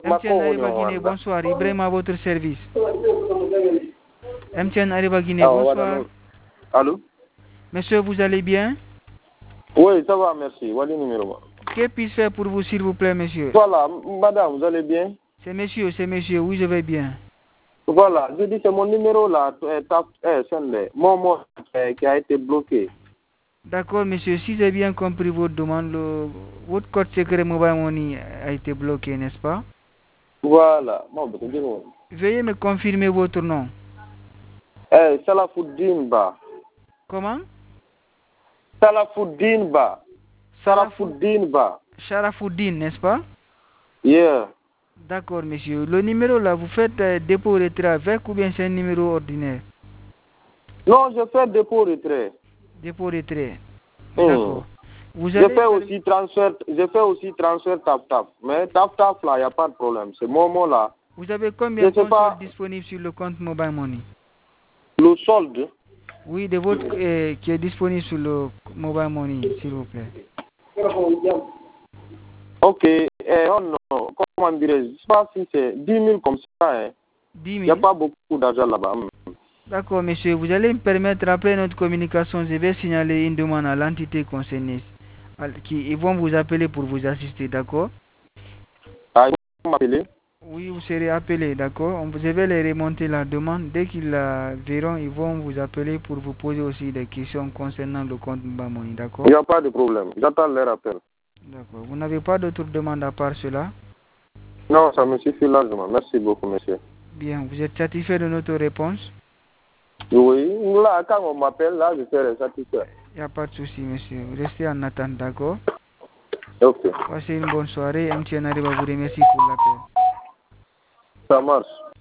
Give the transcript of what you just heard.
MTN Arriba Guinée, bonsoir. Ibrahim à votre service. MTN Arriba Guinée, bonsoir. Allô? Monsieur, vous allez bien? Oui, ça va, merci. Voilà le numéro. Que puis-je faire pour vous, s'il vous plaît, monsieur? Voilà, madame, vous allez bien? C'est monsieur, oui, je vais bien. Voilà, je dis c'est mon numéro là, qui a été bloqué. D'accord, monsieur, si j'ai bien compris votre demande, votre code secret Mobile Money a été bloqué, n'est-ce pas? Voilà. Veuillez me confirmer votre nom. Salafoudine Ba. Comment? Salafoudine Ba. Salafoudine Ba. Sharafoudine, n'est-ce pas? Yeah. D'accord, monsieur. Le numéro là, vous faites dépôt retrait avec ou bien c'est un numéro ordinaire? Non, je fais dépôt retrait. Dépôt retrait. D'accord. Je fais aussi transfert tap-tap. Mais tap-tap là, il n'y a pas de problème. C'est moment là. Vous avez combien de soldes disponibles sur le compte Mobile Money? Le solde? Oui, de votre qui est disponible sur le Mobile Money, s'il vous plaît. Ok. Comment dirais-je? Je ne sais pas si c'est 10 000 comme ça. Hein. 10 000? Il n'y a pas beaucoup d'argent là-bas. D'accord, monsieur. Vous allez me permettre, après notre communication, je vais signaler une demande à l'entité concernée. Ils vont vous appeler pour vous assister, d'accord? Ah, ils vont m'appeler? Oui, vous serez appelé, d'accord? Je vais les remonter la demande. Dès qu'ils la verront, ils vont vous appeler pour vous poser aussi des questions concernant le compte Mobile Money, d'accord? Il n'y a pas de problème. J'attends leur appel. D'accord. Vous n'avez pas d'autres demandes à part cela? Non, ça me suffit largement. Merci beaucoup, monsieur. Bien. Vous êtes satisfait de notre réponse? Oui. Là, quand on m'appelle, là, je serai satisfait. Il n'y a pas de souci, monsieur. Restez en attente, d'accord? Ok. Passez une bonne soirée. MTN Arriba vous remercie pour l'appel. Ça marche.